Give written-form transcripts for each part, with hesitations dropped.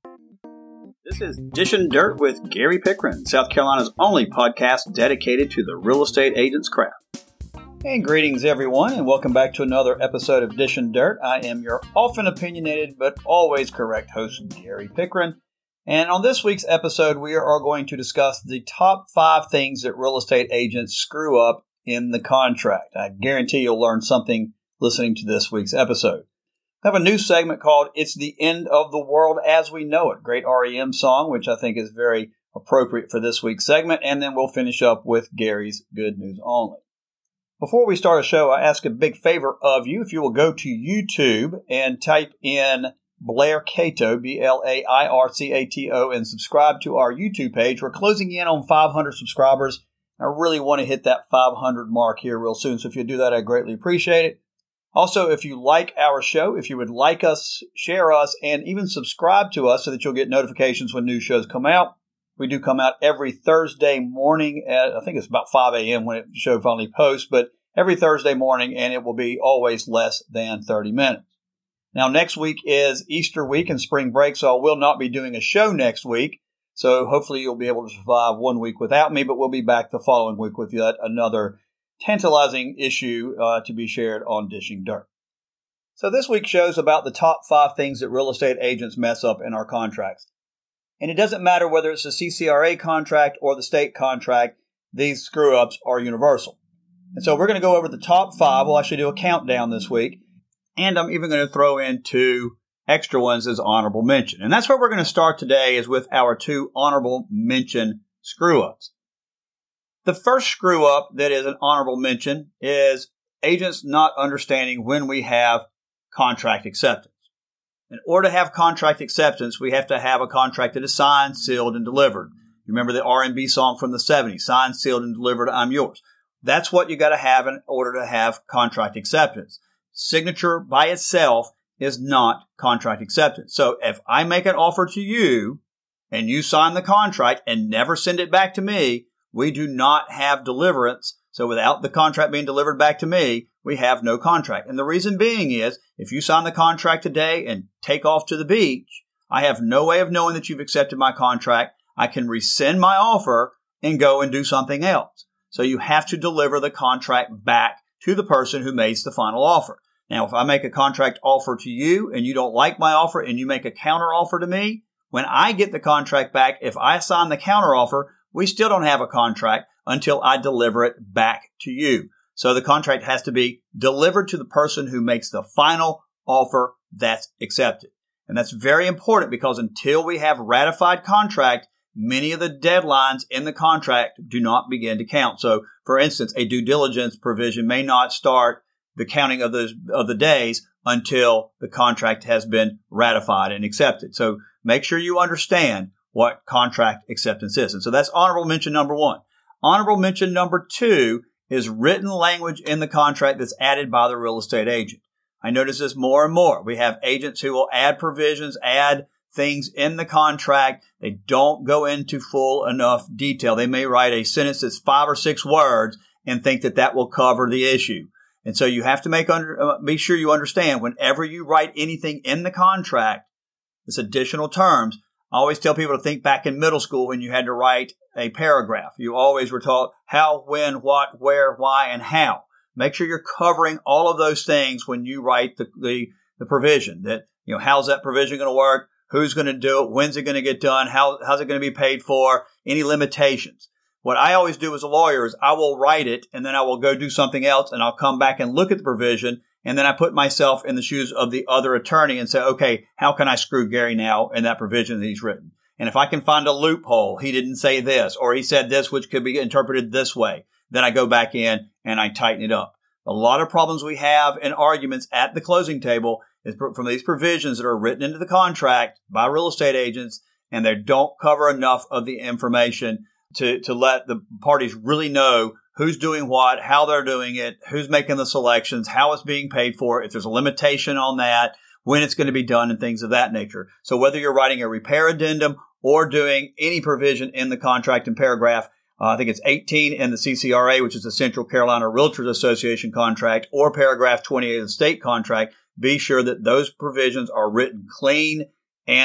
This is Dishing Dirt with Gary Pickren, South Carolina's only podcast dedicated to the real estate agent's craft. And greetings, everyone, and welcome back to another episode of Dishing Dirt. I am your often opinionated but always correct host, Gary Pickren. And on this week's episode, we are going to discuss the top 5 things that real estate agents screw up in the contract. I guarantee you'll learn something listening to this week's episode. I have a new segment called It's the End of the World as We Know It. Great REM song, which I think is very appropriate for this week's segment. And then we'll finish up with Gary's Good News Only. Before we start a show, I ask a big favor of you. If you will go to YouTube and type in Blair Cato, BLAIRCATO, and subscribe to our YouTube page. We're closing in on 500 subscribers. I really want to hit that 500 mark here real soon. So if you do that, I greatly appreciate it. Also, if you like our show, if you would like us, share us, and even subscribe to us so that you'll get notifications when new shows come out. We do come out every Thursday morning at, I think it's about 5 a.m. when the show finally posts, but every Thursday morning, and it will be always less than 30 minutes. Now, next week is Easter week and spring break, so I will not be doing a show next week. So hopefully you'll be able to survive 1 week without me, but we'll be back the following week with yet another tantalizing issue to be shared on Dishing Dirt. So this week's show is about the top 5 things that real estate agents mess up in our contracts. And it doesn't matter whether it's a CCRA contract or the state contract, these screw-ups are universal. And so we're going to go over the top 5. We'll actually do a countdown this week. And I'm even going to throw in 2 extra ones as honorable mention. And that's where we're going to start today is with our 2 honorable mention screw-ups. The first screw-up that is an honorable mention is agents not understanding when we have contract acceptance. In order to have contract acceptance, we have to have a contract that is signed, sealed, and delivered. You remember the R&B song from the 70s, signed, sealed, and delivered, I'm yours. That's what you got to have in order to have contract acceptance. Signature by itself is not contract acceptance. So if I make an offer to you and you sign the contract and never send it back to me, we do not have deliverance. So without the contract being delivered back to me, we have no contract. And the reason being is if you sign the contract today and take off to the beach, I have no way of knowing that you've accepted my contract. I can rescind my offer and go and do something else. So you have to deliver the contract back to the person who makes the final offer. Now, if I make a contract offer to you and you don't like my offer and you make a counter offer to me, when I get the contract back, if I sign the counter offer, we still don't have a contract until I deliver it back to you. So the contract has to be delivered to the person who makes the final offer that's accepted. And that's very important because until we have ratified contract, many of the deadlines in the contract do not begin to count. So, for instance, a due diligence provision may not start the counting of the days until the contract has been ratified and accepted. So make sure you understand what contract acceptance is. And so that's honorable mention number 1. Honorable mention number 2 is written language in the contract that's added by the real estate agent. I notice this more and more. We have agents who will add provisions, add things in the contract. They don't go into full enough detail. They may write a sentence that's 5 or 6 words and think that that will cover the issue. And so you have to be sure you understand whenever you write anything in the contract, this additional terms. I always tell people to think back in middle school when you had to write a paragraph. You always were taught how, when, what, where, why, and how. Make sure you're covering all of those things when you write the provision. That, how's that provision going to work? Who's going to do it? When's it going to get done? How's it going to be paid for? Any limitations? What I always do as a lawyer is I will write it and then I will go do something else and I'll come back and look at the provision. And then I put myself in the shoes of the other attorney and say, okay, how can I screw Gary now in that provision that he's written? And if I can find a loophole, he didn't say this, or he said this, which could be interpreted this way, then I go back in and I tighten it up. A lot of problems we have in arguments at the closing table is from these provisions that are written into the contract by real estate agents, and they don't cover enough of the information to let the parties really know who's doing what, how they're doing it, who's making the selections, how it's being paid for, if there's a limitation on that, when it's going to be done, and things of that nature. So whether you're writing a repair addendum or doing any provision in the contract in paragraph, I think it's 18 in the CCRA, which is the Central Carolina Realtors Association contract, or paragraph 28 of the state contract, be sure that those provisions are written clean and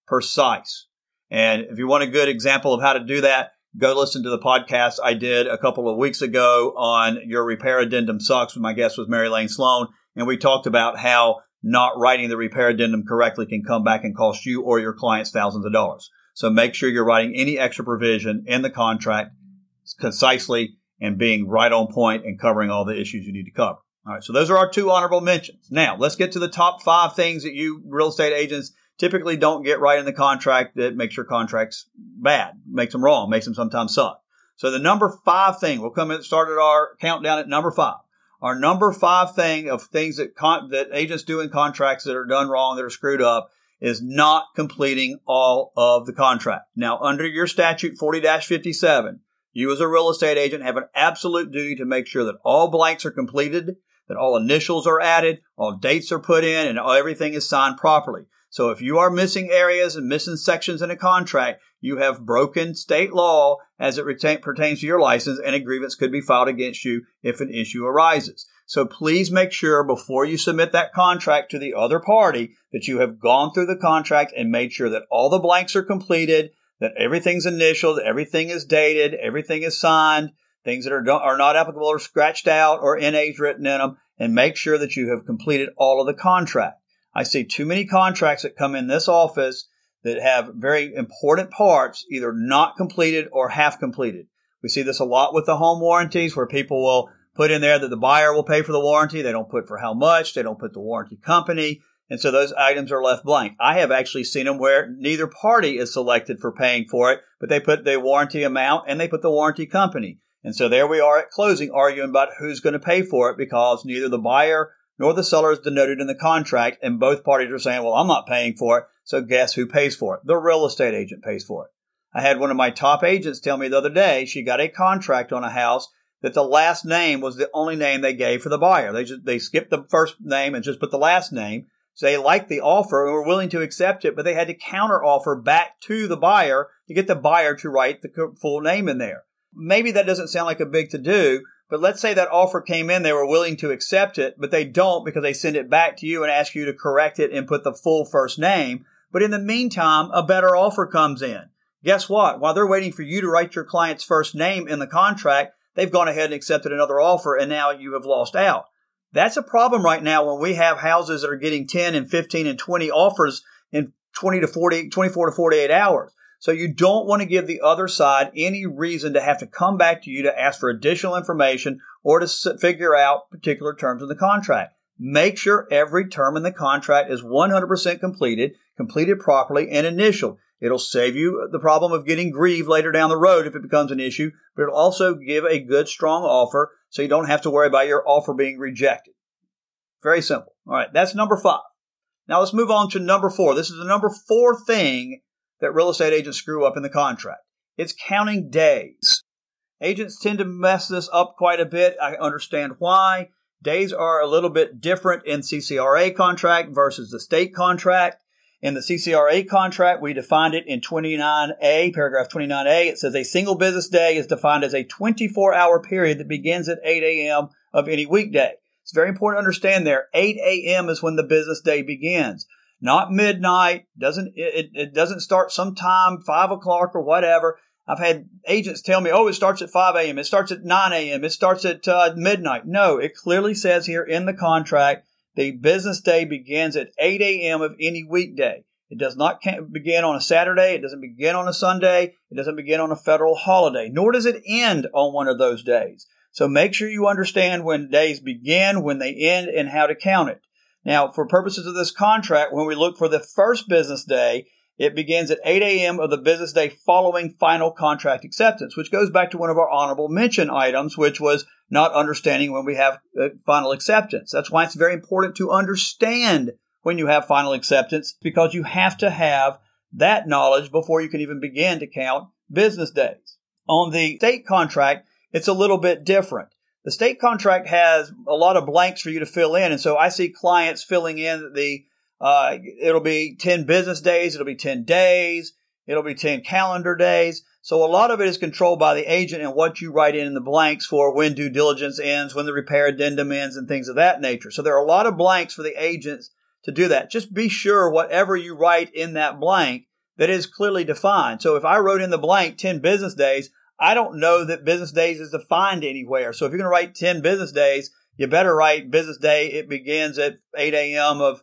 precise. And if you want a good example of how to do that, go listen to the podcast I did a couple of weeks ago on Your Repair Addendum Sucks. My guest was Mary Lane Sloan. And we talked about how not writing the repair addendum correctly can come back and cost you or your clients thousands of dollars. So make sure you're writing any extra provision in the contract concisely and being right on point and covering all the issues you need to cover. All right, so those are our 2 honorable mentions. Now, let's get to the top 5 things that you real estate agents typically don't get right in the contract that makes your contracts bad, makes them wrong, makes them sometimes suck. So the number 5 thing, we'll come and start at our countdown at number 5. Our number 5 thing of things that agents do in contracts that are done wrong, that are screwed up, is not completing all of the contract. Now, under your statute 40-57, you as a real estate agent have an absolute duty to make sure that all blanks are completed, that all initials are added, all dates are put in, and everything is signed properly. So if you are missing areas and missing sections in a contract, you have broken state law as it pertains to your license, and a grievance could be filed against you if an issue arises. So please make sure before you submit that contract to the other party that you have gone through the contract and made sure that all the blanks are completed, that everything's initialed, everything is dated, everything is signed, things that are not applicable are scratched out or NAs written in them, and make sure that you have completed all of the contract. I see too many contracts that come in this office that have very important parts either not completed or half completed. We see this a lot with the home warranties where people will put in there that the buyer will pay for the warranty. They don't put for how much. They don't put the warranty company. And so those items are left blank. I have actually seen them where neither party is selected for paying for it, but they put the warranty amount and they put the warranty company. And so there we are at closing arguing about who's going to pay for it because neither the buyer nor the seller is denoted in the contract, and both parties are saying, well, I'm not paying for it, so guess who pays for it? The real estate agent pays for it. I had one of my top agents tell me the other day she got a contract on a house that the last name was the only name they gave for the buyer. They skipped the first name and just put the last name. So they liked the offer and were willing to accept it, but they had to counter offer back to the buyer to get the buyer to write the full name in there. Maybe that doesn't sound like a big to-do, but let's say that offer came in, they were willing to accept it, but they don't because they send it back to you and ask you to correct it and put the full first name. But in the meantime, a better offer comes in. Guess what? While they're waiting for you to write your client's first name in the contract, they've gone ahead and accepted another offer, and now you have lost out. That's a problem right now when we have houses that are getting 10 and 15 and 20 offers in 24 to 48 hours. So you don't want to give the other side any reason to have to come back to you to ask for additional information or to figure out particular terms in the contract. Make sure every term in the contract is 100% completed properly, and initialed. It'll save you the problem of getting grieved later down the road if it becomes an issue, but it'll also give a good, strong offer so you don't have to worry about your offer being rejected. Very simple. All right, that's number 5. Now let's move on to number 4. This is the number 4 thing that real estate agents screw up in the contract. It's counting days. Agents tend to mess this up quite a bit. I understand why. Days are a little bit different in CCRA contract versus the state contract. In the CCRA contract, we defined it in 29A, paragraph 29A. It says a single business day is defined as a 24-hour period that begins at 8 a.m. of any weekday. It's very important to understand there, 8 a.m. is when the business day begins. Not midnight. It doesn't start sometime 5 o'clock or whatever. I've had agents tell me, it starts at 5 a.m. It starts at 9 a.m. It starts at midnight. No, it clearly says here in the contract, the business day begins at 8 a.m. of any weekday. It does not begin on a Saturday. It doesn't begin on a Sunday. It doesn't begin on a federal holiday, nor does it end on one of those days. So make sure you understand when days begin, when they end, and how to count it. Now, for purposes of this contract, when we look for the first business day, it begins at 8 a.m. of the business day following final contract acceptance, which goes back to one of our honorable mention items, which was not understanding when we have final acceptance. That's why it's very important to understand when you have final acceptance, because you have to have that knowledge before you can even begin to count business days. On the state contract, it's a little bit different. The state contract has a lot of blanks for you to fill in. And so I see clients filling in it'll be 10 business days. It'll be 10 days. It'll be 10 calendar days. So a lot of it is controlled by the agent and what you write in the blanks for when due diligence ends, when the repair addendum ends, and things of that nature. So there are a lot of blanks for the agents to do that. Just be sure whatever you write in that blank that is clearly defined. So if I wrote in the blank 10 business days, I don't know that business days is defined anywhere. So if you're going to write 10 business days, you better write business day. It begins at 8 a.m. of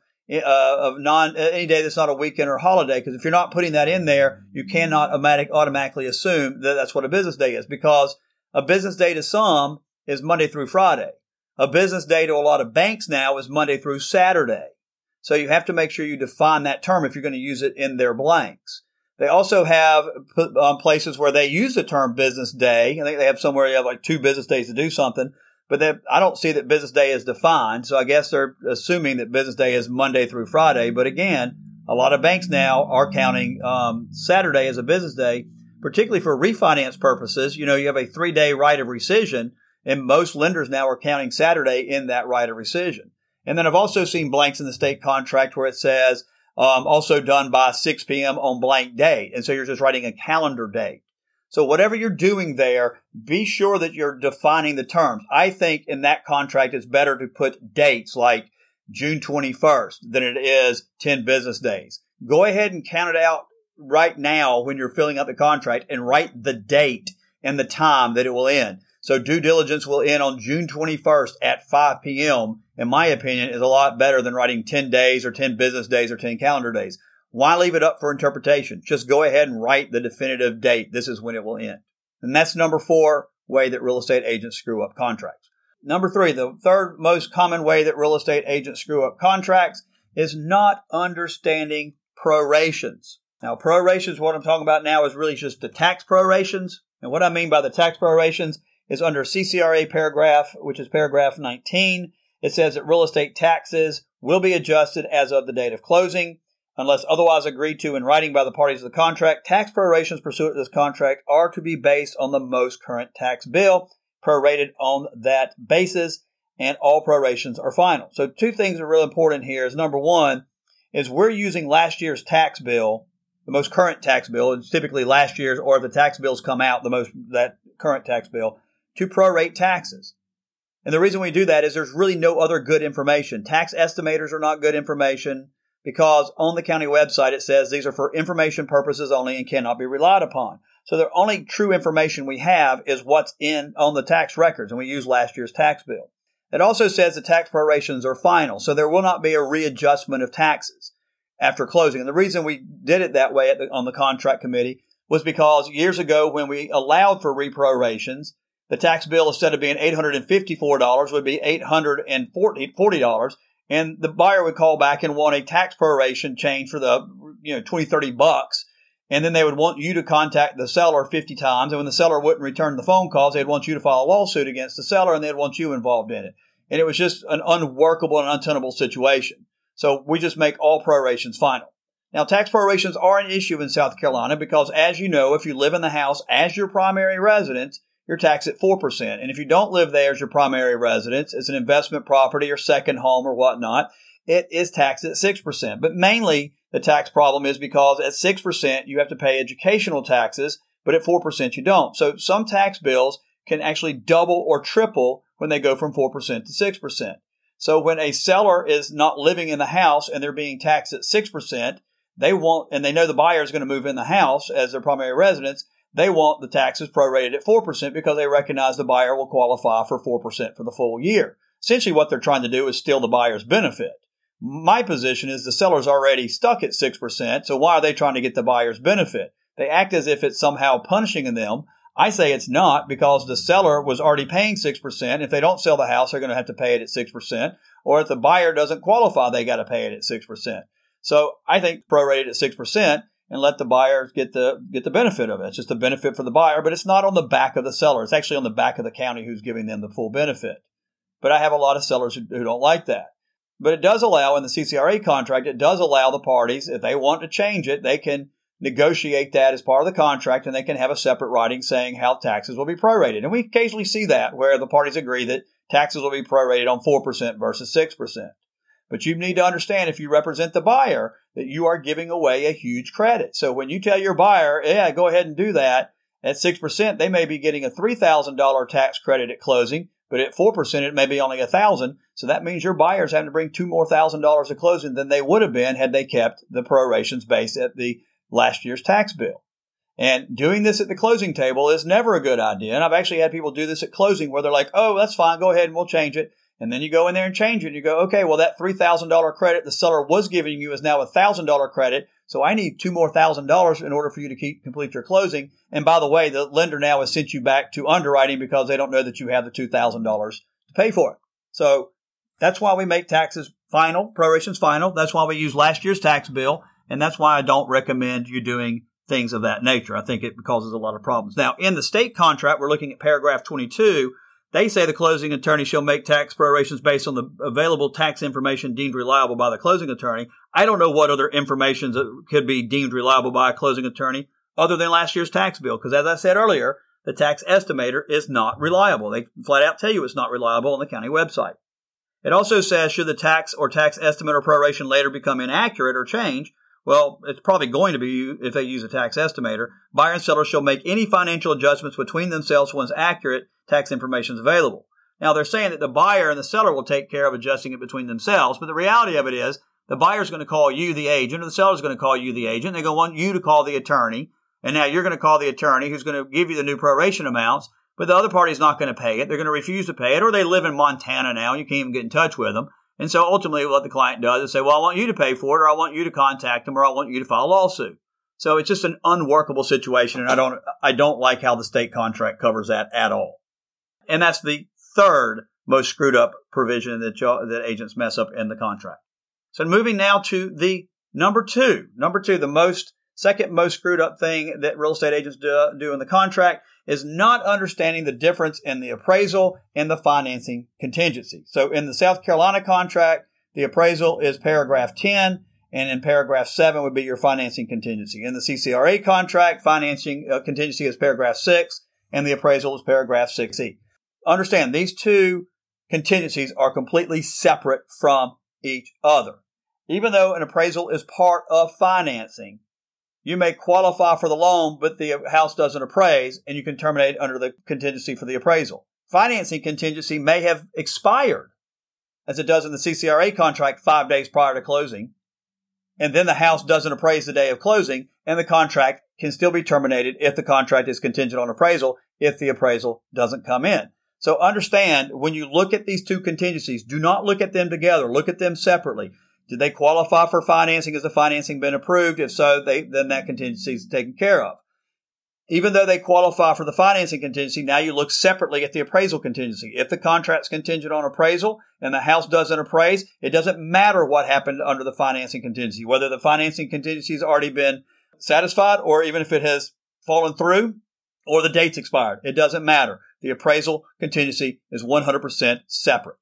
any day that's not a weekend or holiday. Because if you're not putting that in there, you cannot automatically assume that that's what a business day is. Because a business day to some is Monday through Friday. A business day to a lot of banks now is Monday through Saturday. So you have to make sure you define that term if you're going to use it in their blanks. They also have places where they use the term business day. I think they have somewhere you have like 2 business days to do something. But I don't see that business day is defined. So I guess they're assuming that business day is Monday through Friday. But again, a lot of banks now are counting Saturday as a business day, particularly for refinance purposes. You have a 3-day right of rescission, and most lenders now are counting Saturday in that right of rescission. And then I've also seen blanks in the state contract where it says also done by 6 p.m. on blank date. And so you're just writing a calendar date. So whatever you're doing there, be sure that you're defining the terms. I think in that contract, it's better to put dates like June 21st than it is 10 business days. Go ahead and count it out right now when you're filling out the contract and write the date and the time that it will end. So due diligence will end on June 21st at 5 p.m., in my opinion, is a lot better than writing 10 days or 10 business days or 10 calendar days. Why leave it up for interpretation? Just go ahead and write the definitive date. This is when it will end. And that's number 4 way that real estate agents screw up contracts. Number 3, the third most common way that real estate agents screw up contracts is not understanding prorations. Now, prorations, what I'm talking about now is really just the tax prorations. And what I mean by the tax prorations is under CCRA paragraph, which is paragraph 19. It says that real estate taxes will be adjusted as of the date of closing. Unless otherwise agreed to in writing by the parties of the contract, tax prorations pursuant to this contract are to be based on the most current tax bill, prorated on that basis, and all prorations are final. So 2 things are real important here is number 1 is we're using last year's tax bill, the most current tax bill, it's typically last year's, or if the tax bills come out, that current tax bill, to prorate taxes. And the reason we do that is there's really no other good information. Tax estimators are not good information because on the county website it says these are for information purposes only and cannot be relied upon. So the only true information we have is what's on the tax records, and we use last year's tax bill. It also says the tax prorations are final, so there will not be a readjustment of taxes after closing. And the reason we did it that way on the contract committee was because years ago when we allowed for reprorations, the tax bill, instead of being $854, would be $840, and the buyer would call back and want a tax proration change for the $20-30, and then they would want you to contact the seller 50 times, and when the seller wouldn't return the phone calls, they'd want you to file a lawsuit against the seller, and they'd want you involved in it. And it was just an unworkable and untenable situation. So we just make all prorations final. Now, tax prorations are an issue in South Carolina because, as you know, if you live in the house as your primary residence, you're taxed at 4%. And if you don't live there as your primary residence, it's an investment property or second home or whatnot, it is taxed at 6%. But mainly the tax problem is because at 6%, you have to pay educational taxes, but at 4%, you don't. So some tax bills can actually double or triple when they go from 4% to 6%. So when a seller is not living in the house and they're being taxed at 6%, they know the buyer is going to move in the house as their primary residence, they want the taxes prorated at 4% because they recognize the buyer will qualify for 4% for the full year. Essentially, what they're trying to do is steal the buyer's benefit. My position is the seller's already stuck at 6%, so why are they trying to get the buyer's benefit? They act as if it's somehow punishing them. I say it's not because the seller was already paying 6%. If they don't sell the house, they're going to have to pay it at 6%. Or if the buyer doesn't qualify, they got to pay it at 6%. So I think prorate it at 6%. And let the buyer get the benefit of it. It's just a benefit for the buyer, but it's not on the back of the seller. It's actually on the back of the county who's giving them the full benefit. But I have a lot of sellers who don't like that. But it does allow, in the CCRA contract, it does allow the parties, if they want to change it, they can negotiate that as part of the contract, and they can have a separate writing saying how taxes will be prorated. And we occasionally see that where the parties agree that taxes will be prorated on 4% versus 6%. But you need to understand, if you represent the buyer, that you are giving away a huge credit. So when you tell your buyer, yeah, go ahead and do that, at 6%, they may be getting a $3,000 tax credit at closing, but at 4%, it may be only $1,000. So that means your buyer's having to bring $2,000 more at closing than they would have been had they kept the prorations based at the last year's tax bill. And doing this at the closing table is never a good idea. And I've actually had people do this at closing where they're like, oh, that's fine, go ahead and we'll change it. And then you go in there and change it and you go, okay, well, that $3,000 credit the seller was giving you is now a $1,000 credit. So I need $2 more $1,000 in order for you to complete your closing. And by the way, the lender now has sent you back to underwriting because they don't know that you have the $2,000 to pay for it. So that's why we make taxes final, prorations final. That's why we use last year's tax bill. And that's why I don't recommend you doing things of that nature. I think it causes a lot of problems. Now, in the state contract, we're looking at paragraph 22. They say the closing attorney shall make tax prorations based on the available tax information deemed reliable by the closing attorney. I don't know what other information could be deemed reliable by a closing attorney other than last year's tax bill. Because as I said earlier, the tax estimator is not reliable. They flat out tell you it's not reliable on the county website. It also says should the tax or tax estimate or proration later become inaccurate or change, well, it's probably going to be if they use a tax estimator. Buyer and seller shall make any financial adjustments between themselves once accurate tax information is available. Now, they're saying that the buyer and the seller will take care of adjusting it between themselves, but the reality of it is the buyer is going to call you the agent or the seller is going to call you the agent. They're going to want you to call the attorney, and now you're going to call the attorney who's going to give you the new proration amounts, but the other party is not going to pay it. They're going to refuse to pay it, or they live in Montana now and you can't even get in touch with them. And so ultimately what the client does is say, well, I want you to pay for it, or I want you to contact them, or I want you to file a lawsuit. So it's just an unworkable situation, and I don't like how the state contract covers that at all. And that's the third most screwed up provision that agents mess up in the contract. So moving now to the number two, the second most screwed up thing that real estate agents do in the contract is not understanding the difference in the appraisal and the financing contingency. So in the South Carolina contract, the appraisal is paragraph 10, and in paragraph 7 would be your financing contingency. In the CCRA contract, financing contingency is paragraph 6, and the appraisal is paragraph 6E. Understand, these two contingencies are completely separate from each other. Even though an appraisal is part of financing, you may qualify for the loan, but the house doesn't appraise, and you can terminate under the contingency for the appraisal. Financing contingency may have expired, as it does in the CCRA contract 5 days prior to closing, and then the house doesn't appraise the day of closing, and the contract can still be terminated if the contract is contingent on appraisal, if the appraisal doesn't come in. So understand, when you look at these two contingencies, do not look at them together. Look at them separately. Did they qualify for financing? Has the financing been approved? If so, then that contingency is taken care of. Even though they qualify for the financing contingency, now you look separately at the appraisal contingency. If the contract's contingent on appraisal and the house doesn't appraise, it doesn't matter what happened under the financing contingency, whether the financing contingency has already been satisfied or even if it has fallen through or the date's expired. It doesn't matter. The appraisal contingency is 100% separate.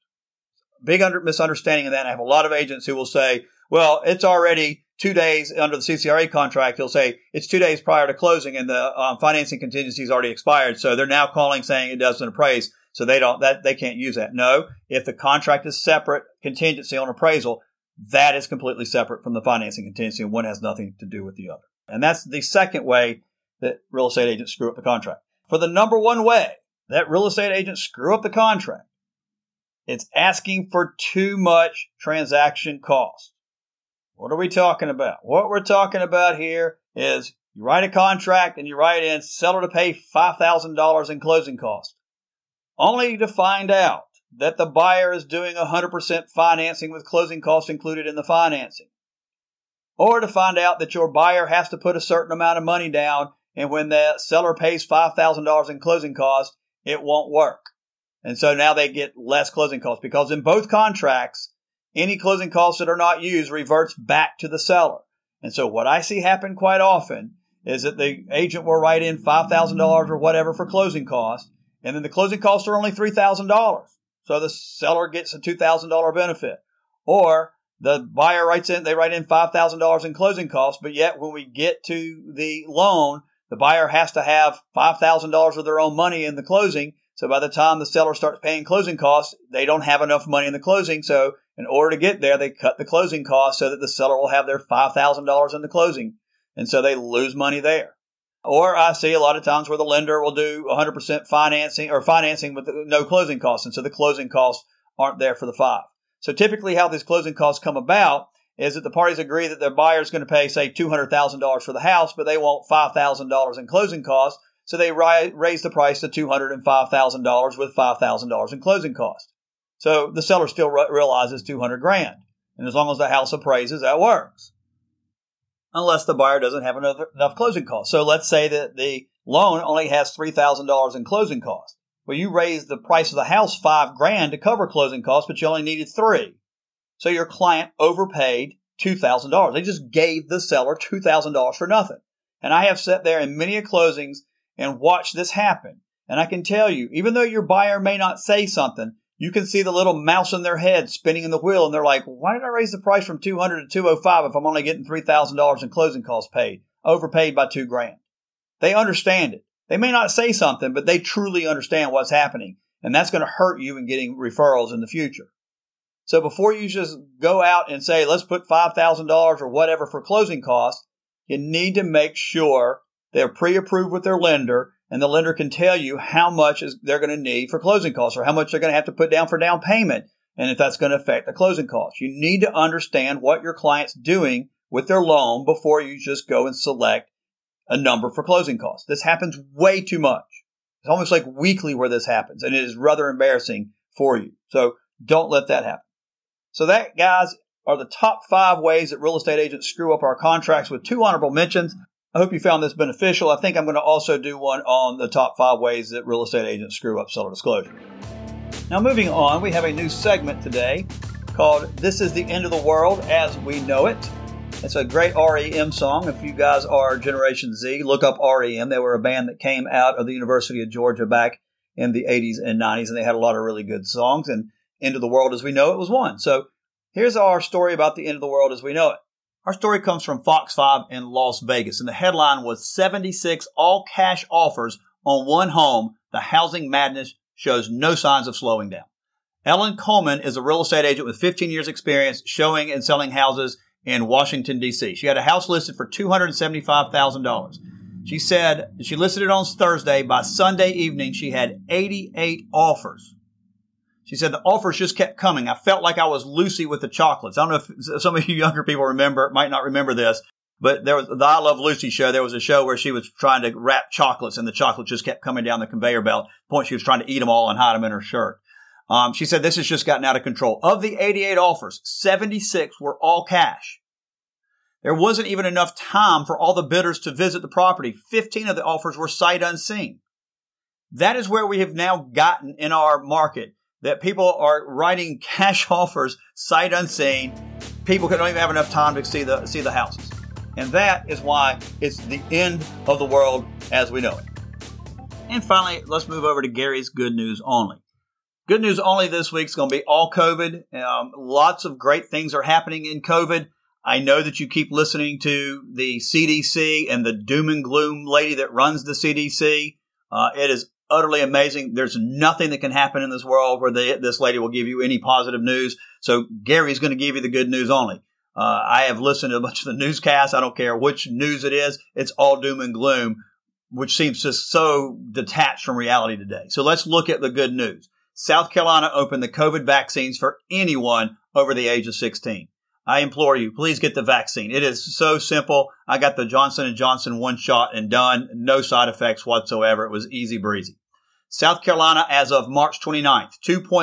Big misunderstanding of that. I have a lot of agents who will say, well, it's already 2 days under the CCRA contract. They'll say it's 2 days prior to closing and the financing contingency is already expired. So they're now calling saying it doesn't appraise. So they can't use that. No, if the contract is separate contingency on appraisal, that is completely separate from the financing contingency and one has nothing to do with the other. And that's the second way that real estate agents screw up the contract. For the number one way that real estate agents screw up the contract, it's asking for too much transaction cost. What are we talking about? What we're talking about here is you write a contract and you write in seller to pay $5,000 in closing costs, only to find out that the buyer is doing 100% financing with closing costs included in the financing. Or to find out that your buyer has to put a certain amount of money down and when the seller pays $5,000 in closing costs, it won't work. And so now they get less closing costs because in both contracts, any closing costs that are not used reverts back to the seller. And so what I see happen quite often is that the agent will write in $5,000 or whatever for closing costs, and then the closing costs are only $3,000. So the seller gets a $2,000 benefit. Or the buyer write in $5,000 in closing costs, but yet when we get to the loan, the buyer has to have $5,000 of their own money in the closing. So by the time the seller starts paying closing costs, they don't have enough money in the closing. So in order to get there, they cut the closing costs so that the seller will have their $5,000 in the closing. And so they lose money there. Or I see a lot of times where the lender will do 100% financing with no closing costs. And so the closing costs aren't there for the $5,000. So typically how these closing costs come about is that the parties agree that their buyer is going to pay, say, $200,000 for the house, but they want $5,000 in closing costs. So they raise the price to $205,000 with $5,000 in closing costs. So the seller still realizes $200,000. And as long as the house appraises, that works. Unless the buyer doesn't have enough closing costs. So let's say that the loan only has $3,000 in closing costs. Well, you raised the price of the house $5,000 to cover closing costs, but you only needed $3,000. So your client overpaid $2,000. They just gave the seller $2,000 for nothing. And I have sat there in many closings and watched this happen. And I can tell you, even though your buyer may not say something, you can see the little mouse in their head spinning in the wheel. And they're like, why did I raise the price from $200 to $205 if I'm only getting $3,000 in closing costs paid? Overpaid by $2,000. They understand it. They may not say something, but they truly understand what's happening. And that's going to hurt you in getting referrals in the future. So before you just go out and say, let's put $5,000 or whatever for closing costs, you need to make sure they're pre-approved with their lender, and the lender can tell you how much they're going to need for closing costs or how much they're going to have to put down for down payment, and if that's going to affect the closing costs. You need to understand what your client's doing with their loan before you just go and select a number for closing costs. This happens way too much. It's almost like weekly where this happens, and it is rather embarrassing for you. So don't let that happen. So that, guys, are the top 5 ways that real estate agents screw up our contracts, with 2 honorable mentions. I hope you found this beneficial. I think I'm going to also do one on the top 5 ways that real estate agents screw up seller disclosure. Now, moving on, we have a new segment today called This is the End of the World as We Know It. It's a great REM song. If you guys are Generation Z, look up REM. They were a band that came out of the University of Georgia back in the 80s and 90s, and they had a lot of really good songs. And End of the World as We Know It was one. So here's our story about the end of the world as we know it. Our story comes from Fox 5 in Las Vegas, and the headline was 76 all-cash offers on one home. The housing madness shows no signs of slowing down. Ellen Coleman is a real estate agent with 15 years experience showing and selling houses in Washington, D.C. She had a house listed for $275,000. She said she listed it on Thursday. By Sunday evening, she had 88 offers. She said the offers just kept coming. I felt like I was Lucy with the chocolates. I don't know if some of you younger people might not remember this, but there was the I Love Lucy show. There was a show where she was trying to wrap chocolates, and the chocolates just kept coming down the conveyor belt. At the point she was trying to eat them all and hide them in her shirt. She said this has just gotten out of control. Of the 88 offers, 76 were all cash. There wasn't even enough time for all the bidders to visit the property. 15 of the offers were sight unseen. That is where we have now gotten in our market, that people are writing cash offers sight unseen. People don't even have enough time to see the houses. And that is why it's the end of the world as we know it. And finally, let's move over to Gary's Good News Only. Good News Only this week is going to be all COVID. Lots of great things are happening in COVID. I know that you keep listening to the CDC and the doom and gloom lady that runs the CDC. It is utterly amazing. There's nothing that can happen in this world where this lady will give you any positive news. So Gary's going to give you the good news only. I have listened to a bunch of the newscasts. I don't care which news it is. It's all doom and gloom, which seems just so detached from reality today. So let's look at the good news. South Carolina opened the COVID vaccines for anyone over the age of 16. I implore you, please get the vaccine. It is so simple. I got the Johnson & Johnson one shot and done. No side effects whatsoever. It was easy breezy. South Carolina, as of March 29th,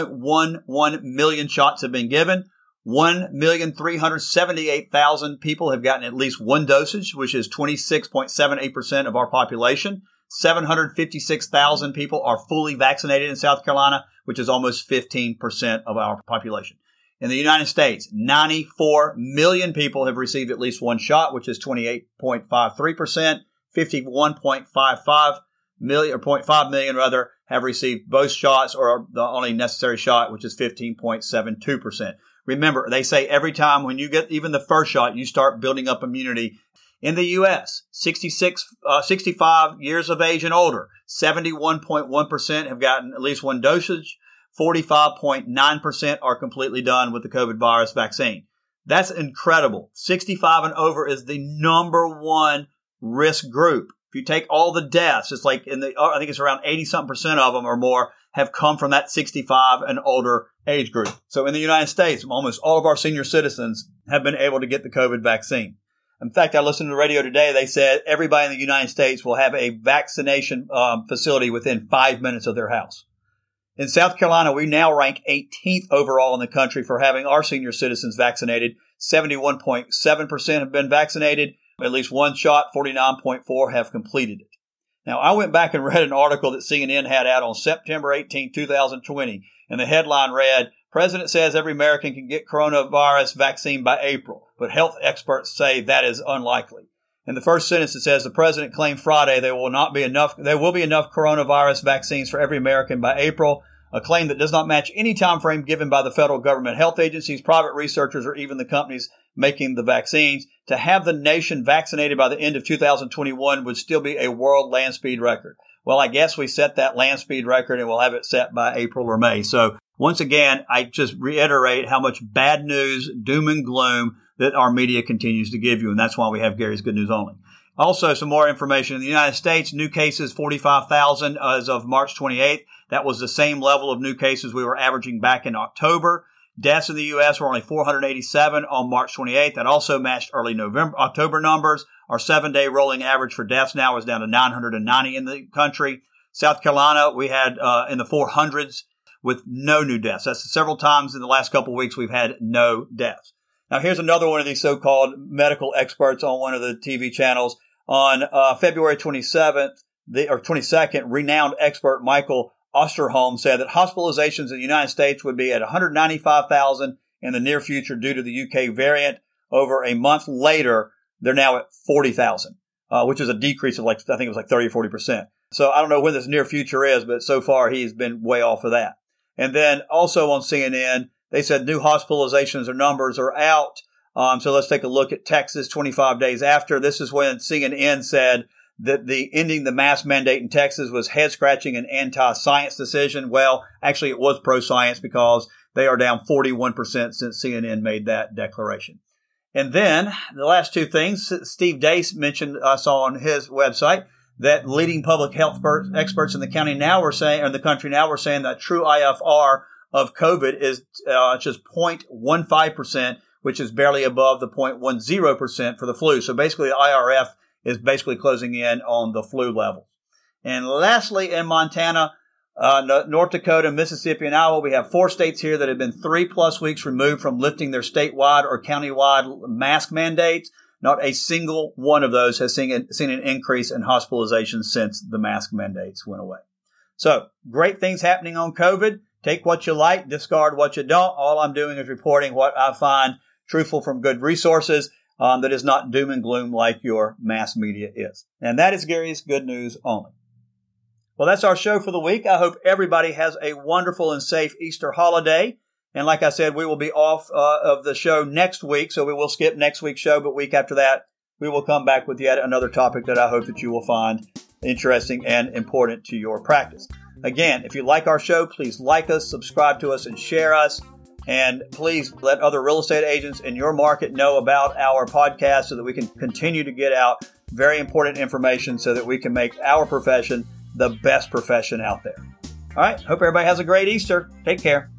2.11 million shots have been given. 1,378,000 people have gotten at least one dosage, which is 26.78% of our population. 756,000 people are fully vaccinated in South Carolina, which is almost 15% of our population. In the United States, 94 million people have received at least one shot, which is 28.53%. 51.55 million, or 0.5 million rather, have received both shots or the only necessary shot, which is 15.72%. Remember, they say every time when you get even the first shot, you start building up immunity. In the U.S., 65 years of age and older, 71.1% have gotten at least one dosage. 45.9% are completely done with the COVID virus vaccine. That's incredible. 65 and over is the number one risk group If you take all the deaths, it's like I think it's around 80-something% of them or more have come from that 65 and older age group. So in the United States, almost all of our senior citizens have been able to get the COVID vaccine. In fact, I listened to the radio today. They said everybody in the United States will have a vaccination facility within 5 minutes of their house. In South Carolina, we now rank 18th overall in the country for having our senior citizens vaccinated. 71.7% have been vaccinated. At least one shot, 49.4% have completed it. Now, I went back and read an article that CNN had out on September 18, 2020, and the headline read, President says every American can get coronavirus vaccine by April, but health experts say that is unlikely. In the first sentence, it says the president claimed Friday there will be enough coronavirus vaccines for every American by April, a claim that does not match any time frame given by the federal government, health agencies, private researchers, or even the companies making the vaccines. To have the nation vaccinated by the end of 2021 would still be a world land speed record. Well, I guess we set that land speed record and we'll have it set by April or May. So once again, I just reiterate how much bad news, doom and gloom that our media continues to give you. And that's why we have Gary's Good News Only. Also, some more information. In the United States, new cases, 45,000 as of March 28th. That was the same level of new cases we were averaging back in October. Deaths in the U.S. were only 487 on March 28th. That also matched early October numbers. Our 7-day rolling average for deaths now is down to 990 in the country. South Carolina, we had in the 400s with no new deaths. That's several times in the last couple of weeks we've had no deaths. Now, here's another one of these so-called medical experts on one of the TV channels. On February 22nd, renowned expert Michael Osterholm said that hospitalizations in the United States would be at 195,000 in the near future due to the UK variant. Over a month later, they're now at 40,000, which is a decrease of I think it was 30 or 40%. So I don't know when this near future is, but so far he's been way off of that. And then also on CNN, they said new hospitalizations or numbers are out. So let's take a look at Texas 25 days after. This is when CNN said that the ending the mask mandate in Texas was head-scratching and anti-science decision. Well, actually, it was pro-science because they are down 41% since CNN made that declaration. And then the last two things, Steve Deace mentioned, I saw on his website, that leading public health experts in the county now were saying, or in the country now were saying that true IFR of COVID is just 0.15%, which is barely above the 0.10% for the flu. So basically, the IRF is basically closing in on the flu level. And lastly, in Montana, North Dakota, Mississippi, and Iowa, we have 4 states here that have been 3+ weeks removed from lifting their statewide or countywide mask mandates. Not a single one of those has seen an increase in hospitalizations since the mask mandates went away. So, great things happening on COVID. Take what you like, discard what you don't. All I'm doing is reporting what I find truthful from good resources. That is not doom and gloom like your mass media is. And that is Gary's Good News Only. Well, that's our show for the week. I hope everybody has a wonderful and safe Easter holiday. And like I said, we will be off of the show next week, so we will skip next week's show. But week after that, we will come back with yet another topic that I hope that you will find interesting and important to your practice. Again, if you like our show, please like us, subscribe to us, and share us. And please let other real estate agents in your market know about our podcast so that we can continue to get out very important information so that we can make our profession the best profession out there. All right. Hope everybody has a great Easter. Take care.